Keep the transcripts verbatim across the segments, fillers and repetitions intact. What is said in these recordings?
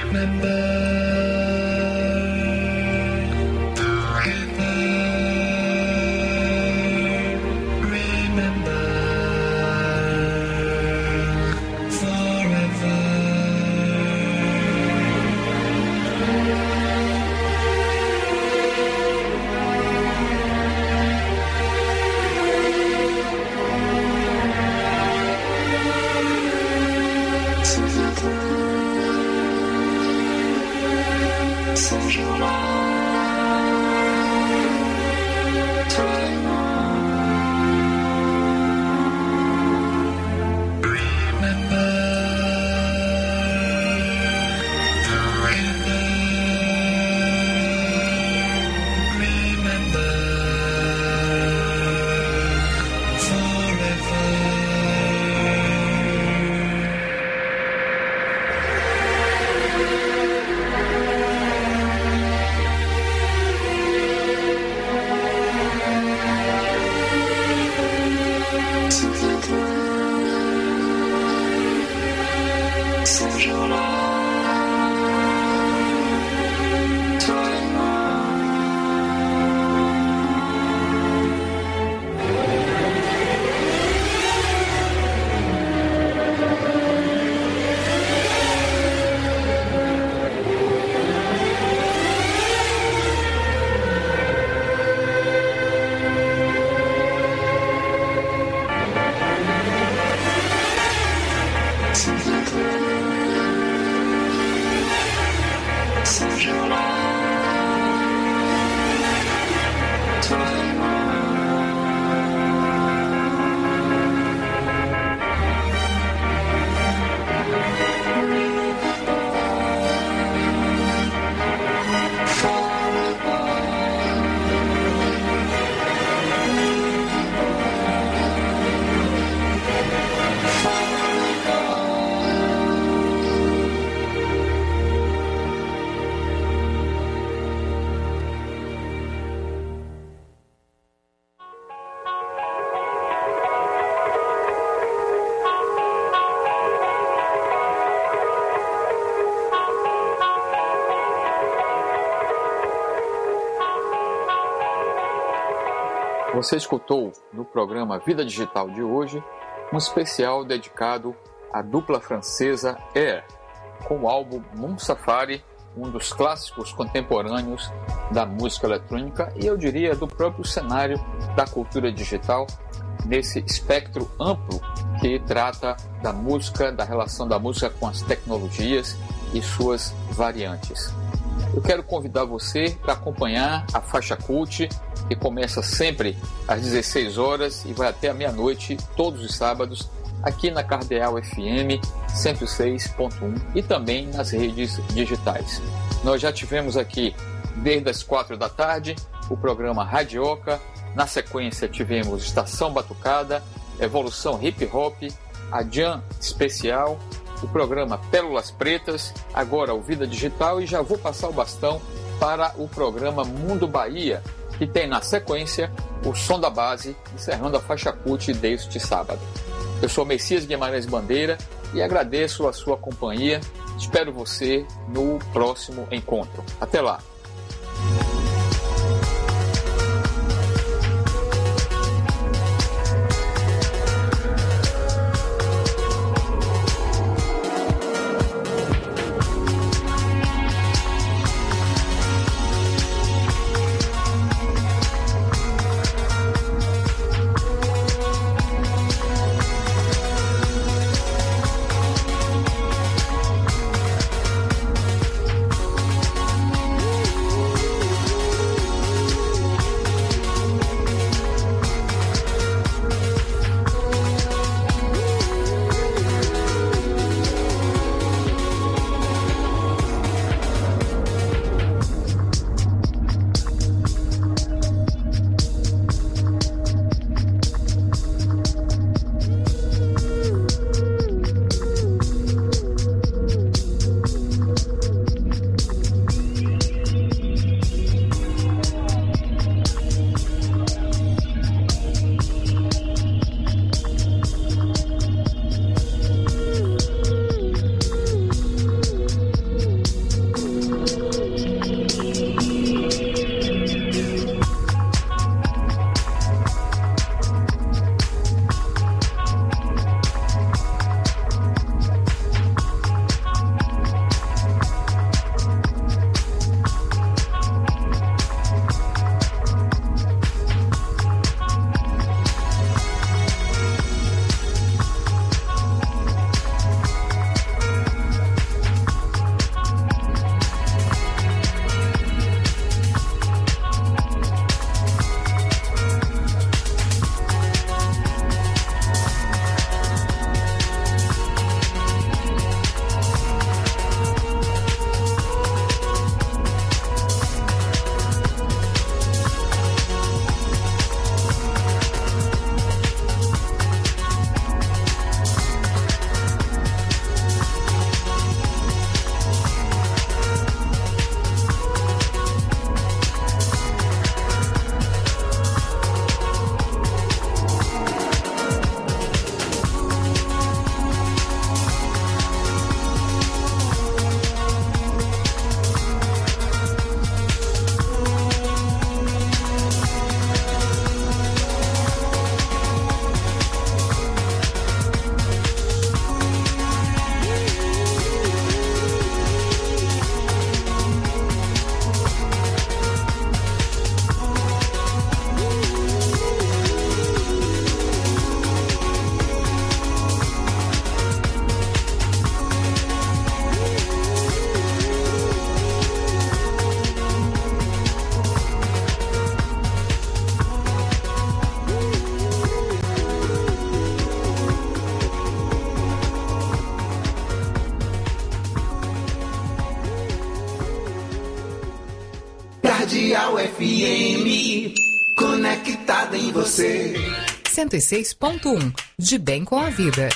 Você escutou no programa Vida Digital de hoje um especial dedicado à dupla francesa Air, com o álbum Moon Safari, um dos clássicos contemporâneos da música eletrônica e eu diria do próprio cenário da cultura digital, nesse espectro amplo que trata da música, da relação da música com as tecnologias e suas variantes. Eu quero convidar você para acompanhar a Faixa Cult, que começa sempre às dezesseis horas e vai até a meia-noite, todos os sábados, aqui na Cardeal F M cento e seis ponto um e também nas redes digitais. Nós já tivemos aqui, desde as quatro da tarde, o programa Radioca, na sequência tivemos Estação Batucada, Evolução Hip Hop, a Jam Especial, o programa Pérolas Pretas, agora o Vida Digital, e já vou passar o bastão para o programa Mundo Bahia, que tem na sequência o Som da Base, encerrando a Faixa Cult deste sábado. Eu sou Messias Guimarães Bandeira e agradeço a sua companhia. Espero você no próximo encontro. Até lá! Cardeal F M, conectada em você. cento e seis ponto um, de bem com a vida.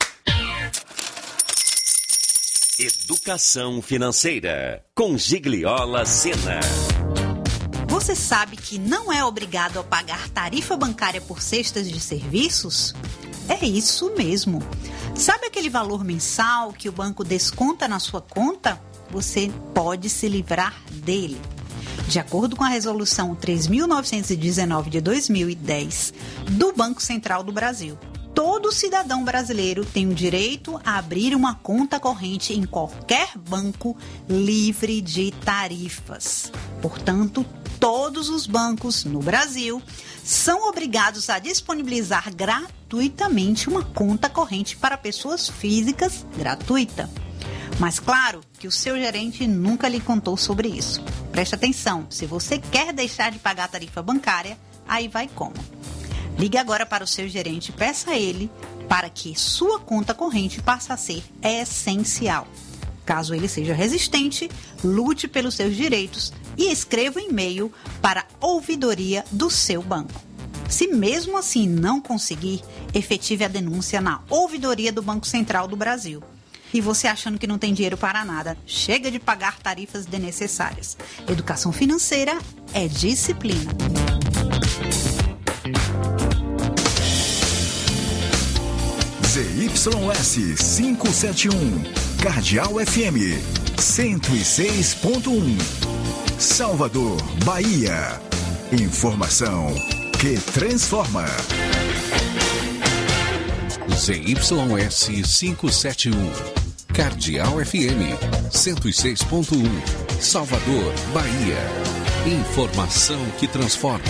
Educação financeira, com Gigliola Sena. Você sabe que não é obrigado a pagar tarifa bancária por cestas de serviços? É isso mesmo. Sabe aquele valor mensal que o banco desconta na sua conta? Você pode se livrar dele. De acordo com a Resolução três mil novecentos e dezenove de dois mil e dez do Banco Central do Brasil, todo cidadão brasileiro tem o direito a abrir uma conta corrente em qualquer banco livre de tarifas. Portanto, todos os bancos no Brasil são obrigados a disponibilizar gratuitamente uma conta corrente para pessoas físicas gratuita. Mas claro que o seu gerente nunca lhe contou sobre isso. Preste atenção, se você quer deixar de pagar a tarifa bancária, aí vai como? Ligue agora para o seu gerente e peça a ele para que sua conta corrente passe a ser essencial. Caso ele seja resistente, lute pelos seus direitos e escreva um e-mail para a ouvidoria do seu banco. Se mesmo assim não conseguir, efetive a denúncia na ouvidoria do Banco Central do Brasil. E você achando que não tem dinheiro para nada, chega de pagar tarifas desnecessárias. Educação financeira é disciplina. Z Y S quinhentos e setenta e um, Cardeal F M, cento e seis ponto um. Salvador, Bahia. Informação que transforma. Z Y S quinhentos e setenta e um, Cardeal F M, cento e seis ponto um. Salvador, Bahia. Informação que transforma.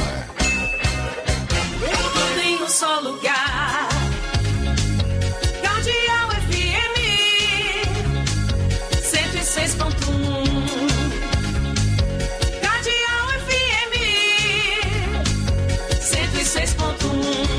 Tudo em um só lugar. Cardeal F M, cento e seis ponto um. Cardeal F M, cento e seis ponto um.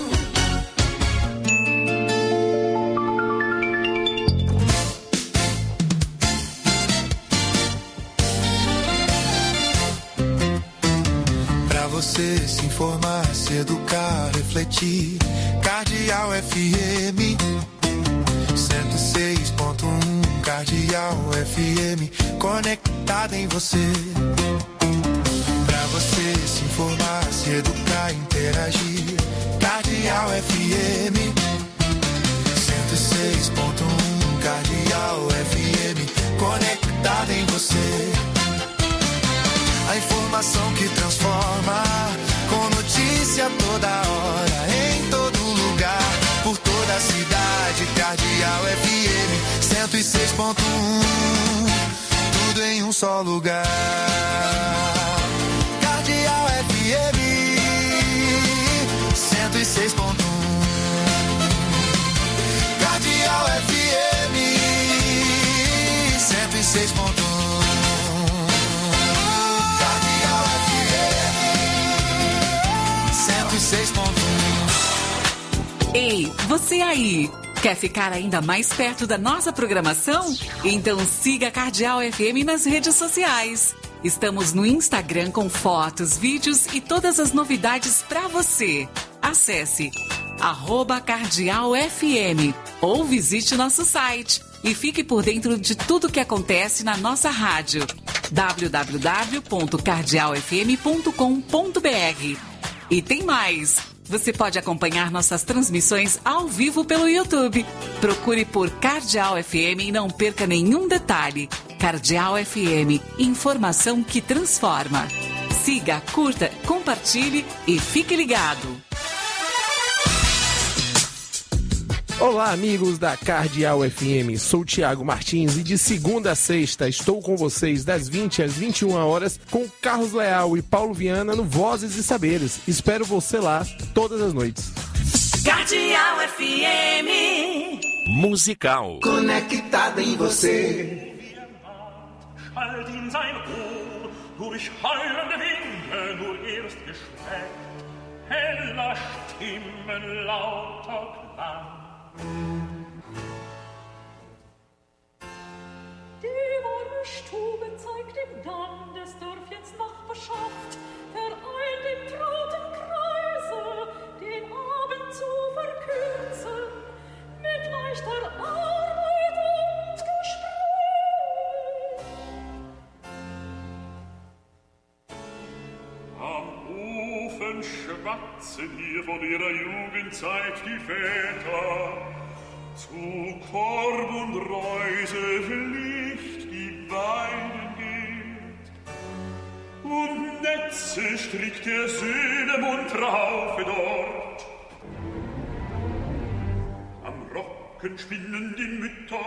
Você se informar, se educar, refletir. Cardeal F M cento e seis ponto um. Cardeal F M, conectada em você. Pra você se informar, se educar, interagir. Cardeal F M cento e seis ponto um. Cardeal F M, conectada em você. A informação que transforma, com notícia toda hora, em todo lugar, por toda a cidade. Cardeal F M cento e seis ponto um, tudo em um só lugar. Cardeal F M cento e seis ponto um, Cardeal F M cento e seis ponto um. Ei, você aí, quer ficar ainda mais perto da nossa programação? Então siga a Cardeal F M nas redes sociais. Estamos no Instagram com fotos, vídeos e todas as novidades para você. Acesse arroba Cardeal F M ou visite nosso site e fique por dentro de tudo que acontece na nossa rádio. w w w ponto cardeal f m ponto com ponto b r. E tem mais! Você pode acompanhar nossas transmissões ao vivo pelo YouTube. Procure por Cardeal F M e não perca nenhum detalhe. Cardeal F M, informação que transforma. Siga, curta, compartilhe e fique ligado. Olá, amigos da Cardeal F M, sou Tiago Martins e de segunda a sexta estou com vocês das vinte às vinte e uma horas com Carlos Leal e Paulo Viana no Vozes e Saberes. Espero você lá todas as noites. Cardeal F M Musical. Conectada em você. Durch heulende Winde nur erst geschmeckt, heller Stimmen lauter Klang. Die Worte eine Stube zeigt ihm dann des Dörfchens Nachbarschaft, vereint im trauten Kreise, den Abend zu verkürzen, mit leichter Arbeit und Gespräch. Am Ofen schwatzen hier von ihrer Jugendzeit die Väter, zu Korb und Reuse Pflicht die beiden geht. Und Netze strickt der Söhne munter Haufe dort. Am Rocken spinnen die Mütter,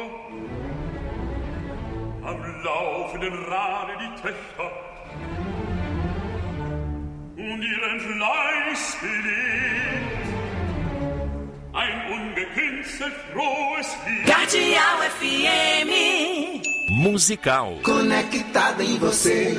am laufenden Rade die Töchter, und ihren Fleiß belegt ein ungekünstelt frohes Lied. Cardeal F M Musical. Conectada em você.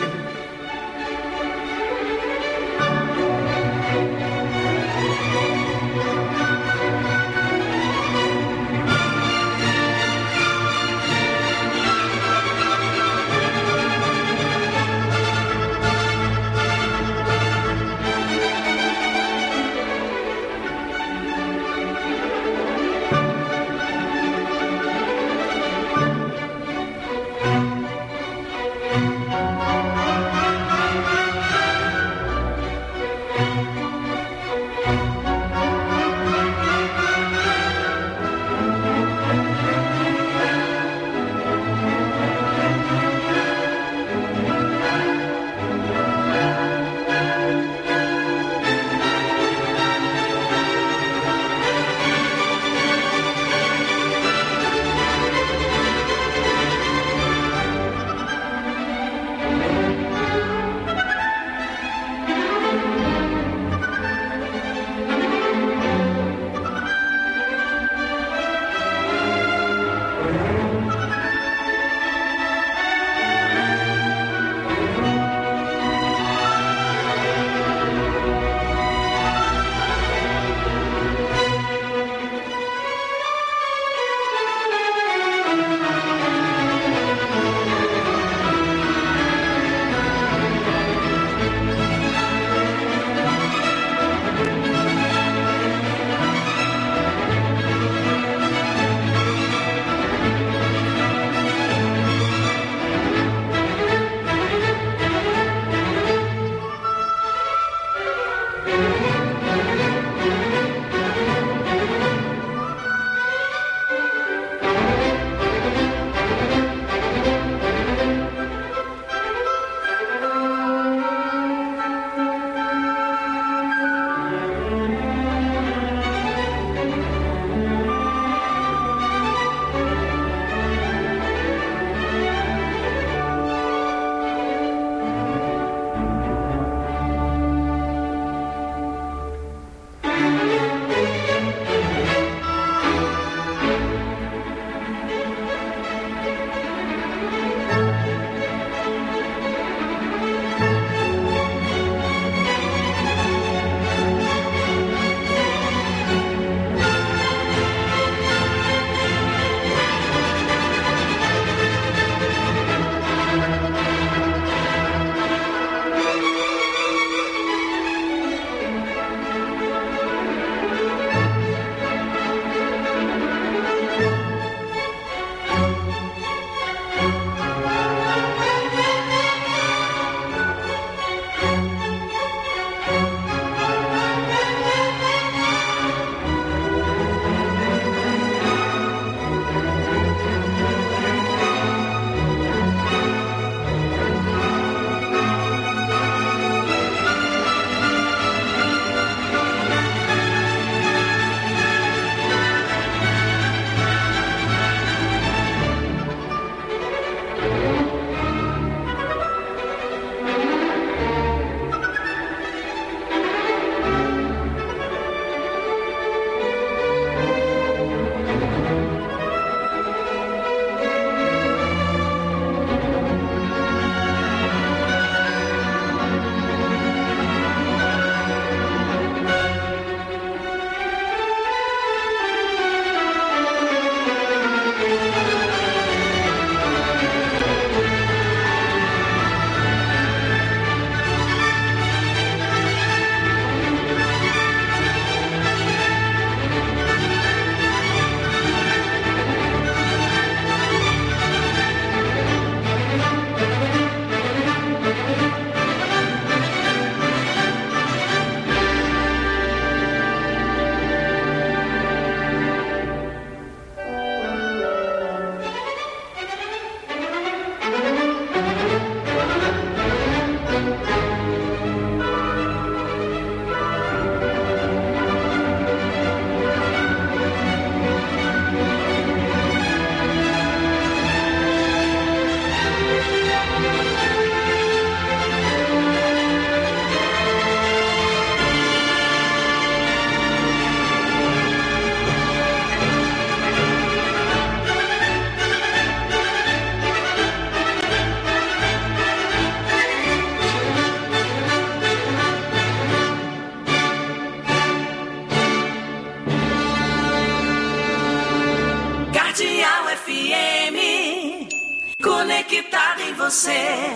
Conectada em você.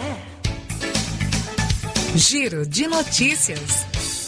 Giro de notícias.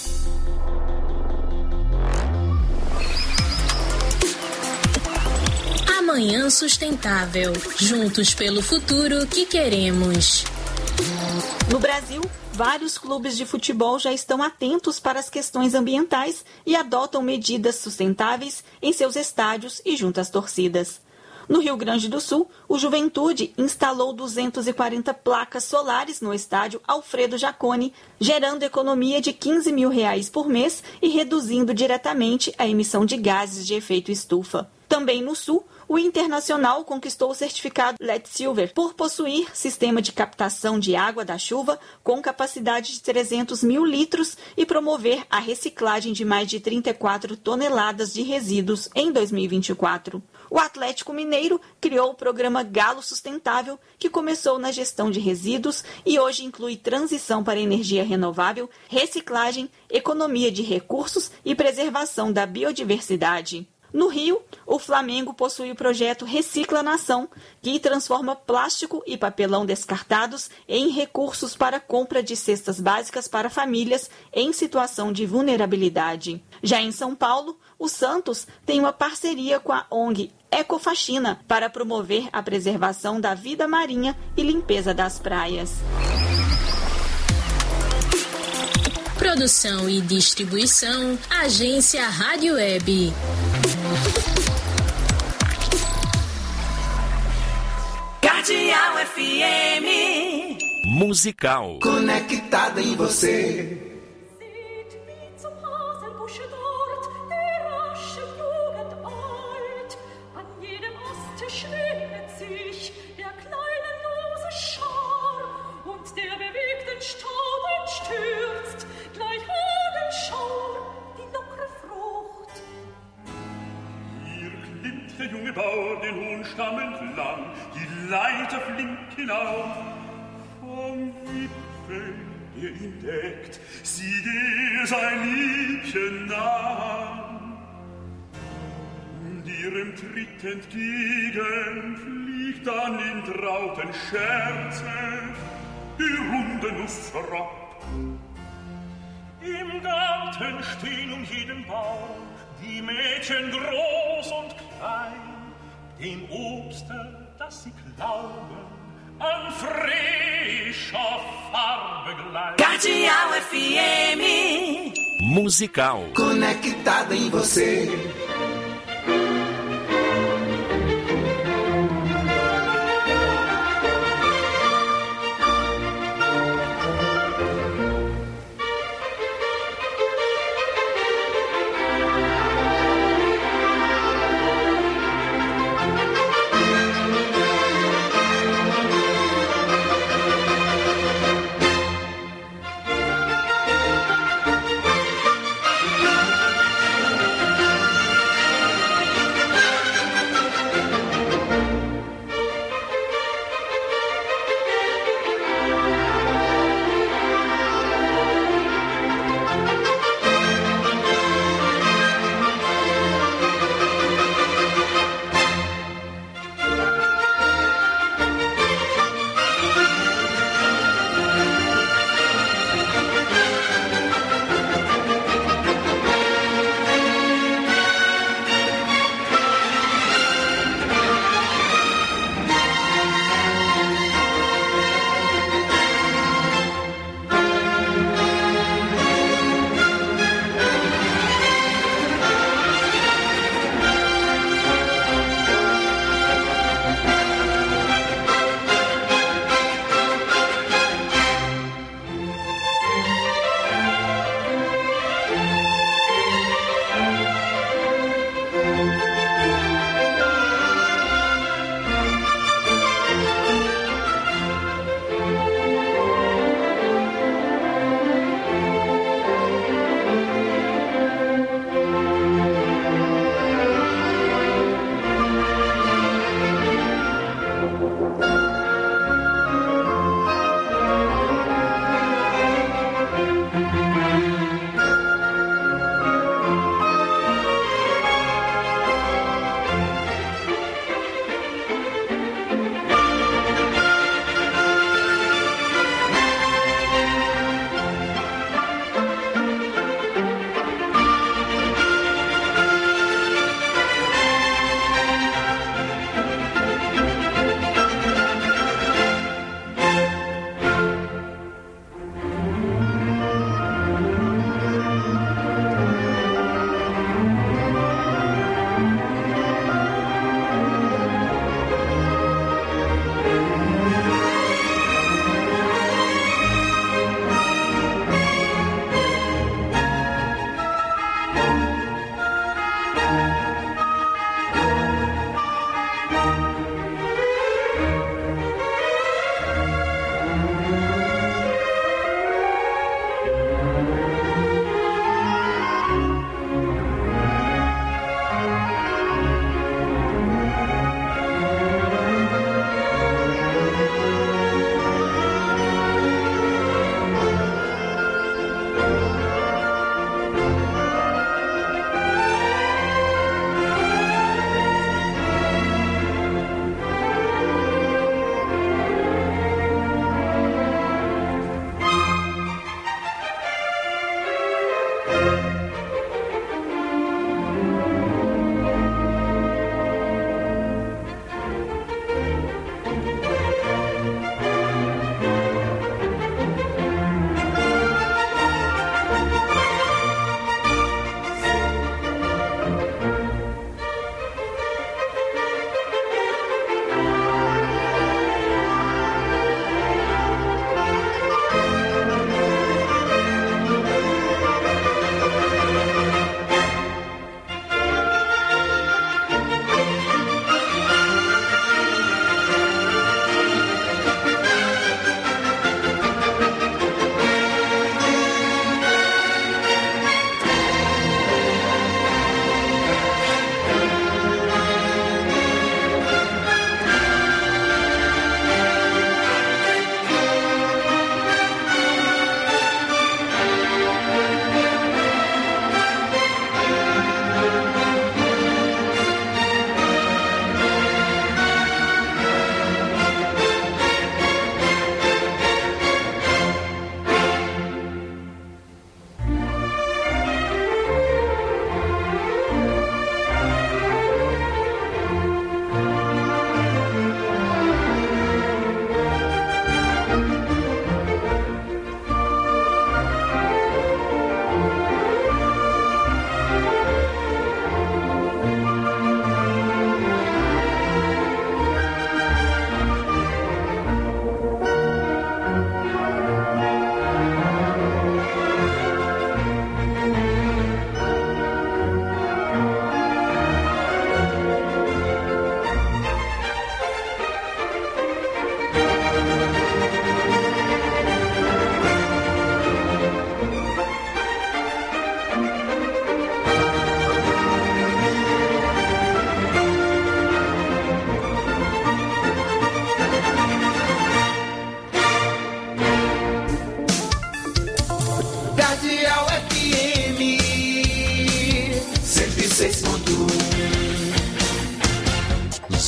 Amanhã Sustentável. Juntos pelo futuro que queremos. No Brasil, vários clubes de futebol já estão atentos para as questões ambientais e adotam medidas sustentáveis em seus estádios e junto às torcidas. No Rio Grande do Sul, o Juventude instalou duzentas e quarenta placas solares no estádio Alfredo Jaconi, gerando economia de quinze mil reais por mês e reduzindo diretamente a emissão de gases de efeito estufa. Também no Sul, o Internacional conquistou o certificado L E D Silver por possuir sistema de captação de água da chuva com capacidade de trezentos mil litros e promover a reciclagem de mais de trinta e quatro toneladas de resíduos em dois mil e vinte e quatro. O Atlético Mineiro criou o programa Galo Sustentável, que começou na gestão de resíduos e hoje inclui transição para energia renovável, reciclagem, economia de recursos e preservação da biodiversidade. No Rio, o Flamengo possui o projeto Recicla Nação, que transforma plástico e papelão descartados em recursos para compra de cestas básicas para famílias em situação de vulnerabilidade. Já em São Paulo, o Santos tem uma parceria com a O N G Ecofaxina para promover a preservação da vida marinha e limpeza das praias. Produção e distribuição, Agência Rádio Web. Cardeal F M. Musical. Conectada em você. Der junge Bauer den hohen Stamm entlang, die Leiter flink hinauf. Vom Wipfel, der ihn deckt, sieht er sein Liebchen nah. Und ihrem Tritt entgegen fliegt dann in trauten Scherze die runde Nuss herab. Im Garten stehen um jeden Baum die Mädchen groß und klein, dem Obste, das sie glauben, an frischer Farbe gleich. Cardeal F M. Musical. Conectada em você.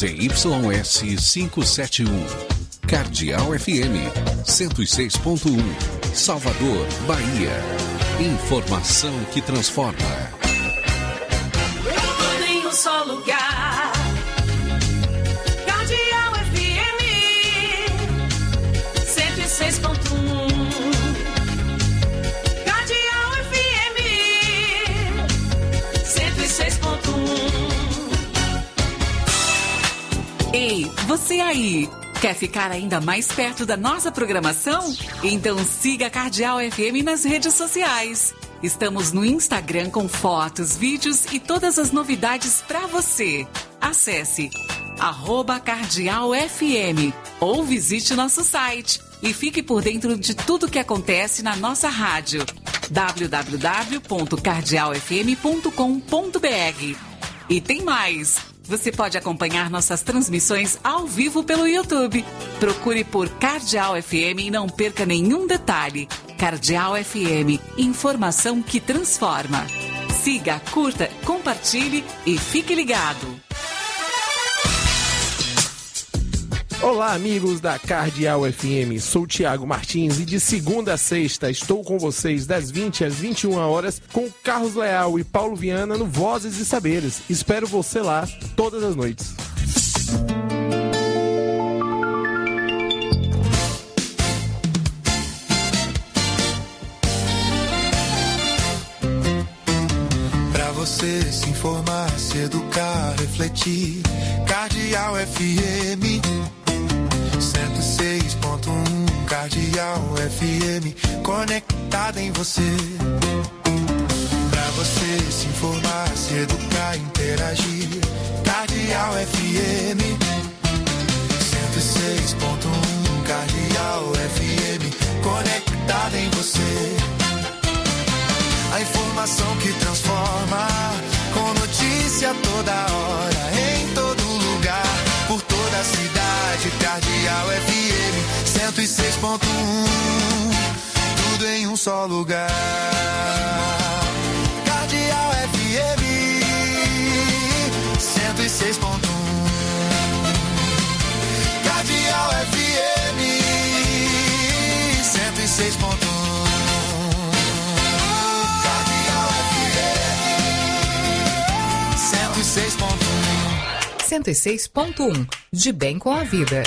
Z Y S quinhentos e setenta e um. Cardeal F M cento e seis ponto um. Salvador, Bahia. Informação que transforma. Tudo em um só lugar. Cardeal F M cento e seis ponto um. Cardeal F M cento e seis ponto um. Ei, você aí! Quer ficar ainda mais perto da nossa programação? Então siga a Cardeal F M nas redes sociais. Estamos no Instagram com fotos, vídeos e todas as novidades para você. Acesse arroba Cardeal F M ou visite nosso site e fique por dentro de tudo que acontece na nossa rádio. w w w ponto cardeal f m ponto com ponto b r. E tem mais! Você pode acompanhar nossas transmissões ao vivo pelo YouTube. Procure por Cardeal F M e não perca nenhum detalhe. Cardeal F M, informação que transforma. Siga, curta, compartilhe e fique ligado. Olá, amigos da Cardeal F M, sou o Thiago Martins e de segunda a sexta estou com vocês das vinte às vinte e uma horas com Carlos Leal e Paulo Viana no Vozes e Saberes. Espero você lá todas as noites. Pra você se informar, se educar, refletir, Cardeal F M cento e seis ponto um, Cardeal F M, conectada em você. Pra você se informar, se educar, interagir, Cardeal F M cento e seis ponto um, Cardeal F M, conectada em você. A informação que transforma, com notícia toda hora, em todo lugar, por toda a cidade. Cardeal F M cento e seis ponto um, tudo em um só lugar. Cardeal F M cento e seis ponto um. Cardeal F M cento e seis ponto um. Cardeal F M cento e seis ponto um. cento e seis ponto um, de bem com a vida.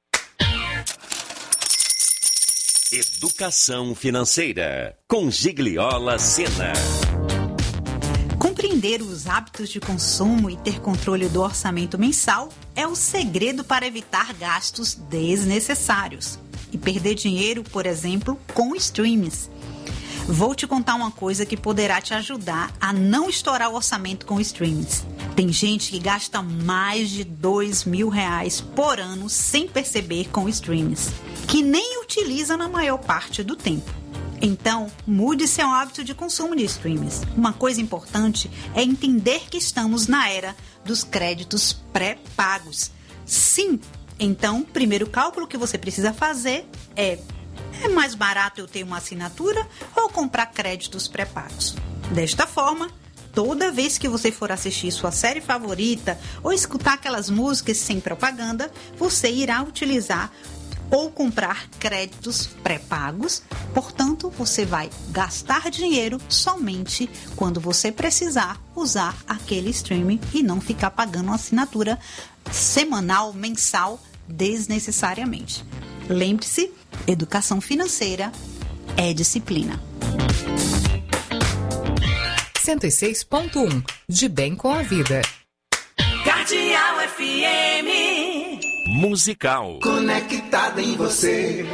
Educação financeira, com Gigliola Sena. Compreender os hábitos de consumo e ter controle do orçamento mensal é o segredo para evitar gastos desnecessários e perder dinheiro, por exemplo, com streams. Vou te contar uma coisa que poderá te ajudar a não estourar o orçamento com streams. Tem gente que gasta mais de dois mil reais por ano sem perceber com streams, que nem utiliza na maior parte do tempo. Então, mude seu hábito de consumo de streams. Uma coisa importante é entender que estamos na era dos créditos pré-pagos. Sim, então, o primeiro cálculo que você precisa fazer é: é mais barato eu ter uma assinatura ou comprar créditos pré-pagos? Desta forma, toda vez que você for assistir sua série favorita ou escutar aquelas músicas sem propaganda, você irá utilizar ou comprar créditos pré-pagos. Portanto, você vai gastar dinheiro somente quando você precisar usar aquele streaming e não ficar pagando uma assinatura semanal, mensal, desnecessariamente. Lembre-se, educação financeira é disciplina. cento e seis ponto um, de bem com a vida. Cardeal F M. Musical. Conectada em você.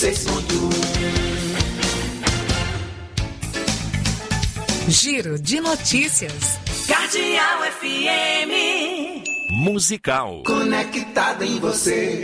seis ponto um. Giro de notícias. Cardeal F M. Musical. Conectado em você.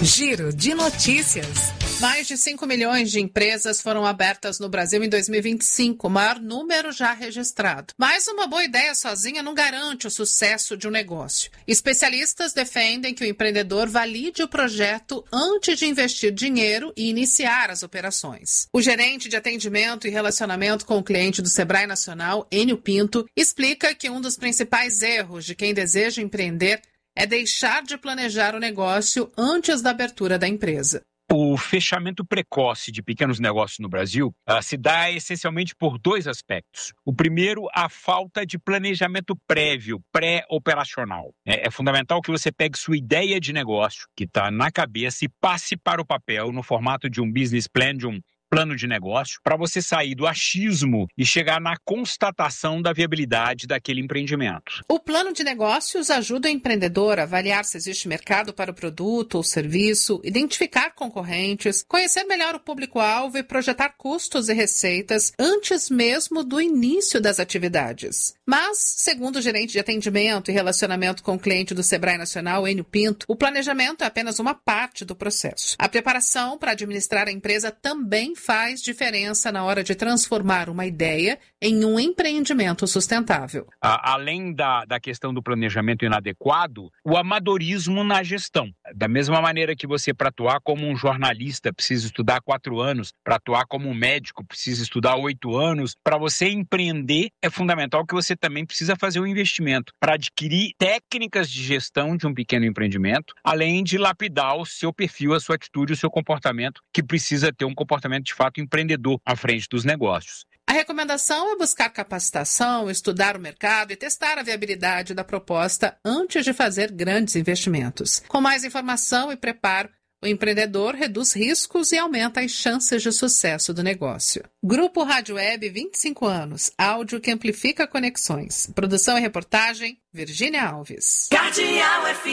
Giro de notícias. Mais de cinco milhões de empresas foram abertas no Brasil em dois mil e vinte e cinco, o maior número já registrado. Mas uma boa ideia sozinha não garante o sucesso de um negócio. Especialistas defendem que o empreendedor valide o projeto antes de investir dinheiro e iniciar as operações. O gerente de atendimento e relacionamento com o cliente do Sebrae Nacional, Enio Pinto, explica que um dos principais erros de quem deseja empreender é deixar de planejar o negócio antes da abertura da empresa. O fechamento precoce de pequenos negócios no Brasil uh, se dá essencialmente por dois aspectos. O primeiro, a falta de planejamento prévio, pré-operacional. É, é fundamental que você pegue sua ideia de negócio, que está na cabeça, e passe para o papel no formato de um business plan, de um plano de negócio, para você sair do achismo e chegar na constatação da viabilidade daquele empreendimento. O plano de negócios ajuda o empreendedor a avaliar se existe mercado para o produto ou serviço, identificar concorrentes, conhecer melhor o público-alvo e projetar custos e receitas antes mesmo do início das atividades. Mas, segundo o gerente de atendimento e relacionamento com o cliente do Sebrae Nacional, Enio Pinto, o planejamento é apenas uma parte do processo. A preparação para administrar a empresa também faz diferença na hora de transformar uma ideia em um empreendimento sustentável. Além da, da questão do planejamento inadequado, o amadorismo na gestão. Da mesma maneira que você, para atuar como um jornalista, precisa estudar quatro anos, para atuar como um médico, precisa estudar oito anos, para você empreender, é fundamental que você também precisa fazer um investimento para adquirir técnicas de gestão de um pequeno empreendimento, além de lapidar o seu perfil, a sua atitude, o seu comportamento, que precisa ter um comportamento de fato empreendedor à frente dos negócios. A recomendação é buscar capacitação, estudar o mercado e testar a viabilidade da proposta antes de fazer grandes investimentos. Com mais informação e preparo, o empreendedor reduz riscos e aumenta as chances de sucesso do negócio. Grupo Rádio Web, vinte e cinco anos. Áudio que amplifica conexões. Produção e reportagem, Virgínia Alves. Cardeal F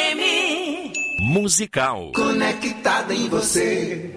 M. Musical. Conectada em você.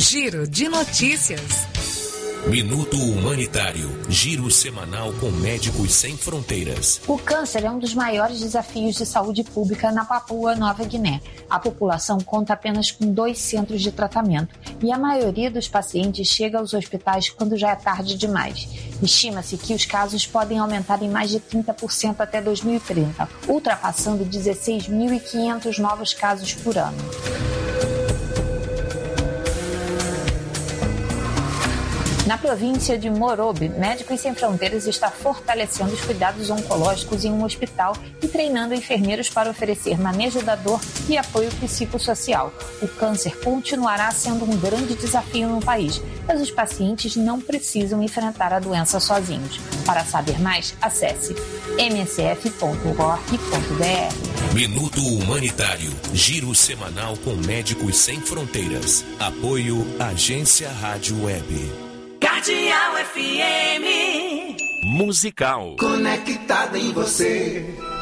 Giro de notícias. Minuto Humanitário. Giro semanal com Médicos Sem Fronteiras. O câncer é um dos maiores desafios de saúde pública na Papua Nova Guiné. A população conta apenas com dois centros de tratamento e a maioria dos pacientes chega aos hospitais quando já é tarde demais. Estima-se que os casos podem aumentar em mais de trinta por cento até dois mil e trinta, ultrapassando dezesseis mil e quinhentos novos casos por ano. Na província de Morobe, Médicos Sem Fronteiras está fortalecendo os cuidados oncológicos em um hospital e treinando enfermeiros para oferecer manejo da dor e apoio psicossocial. O câncer continuará sendo um grande desafio no país, mas os pacientes não precisam enfrentar a doença sozinhos. Para saber mais, acesse m s f ponto org ponto b r. Minuto Humanitário. Giro semanal com Médicos Sem Fronteiras. Apoio Agência Rádio Web. Cardeal F M Musical. Conectada em você.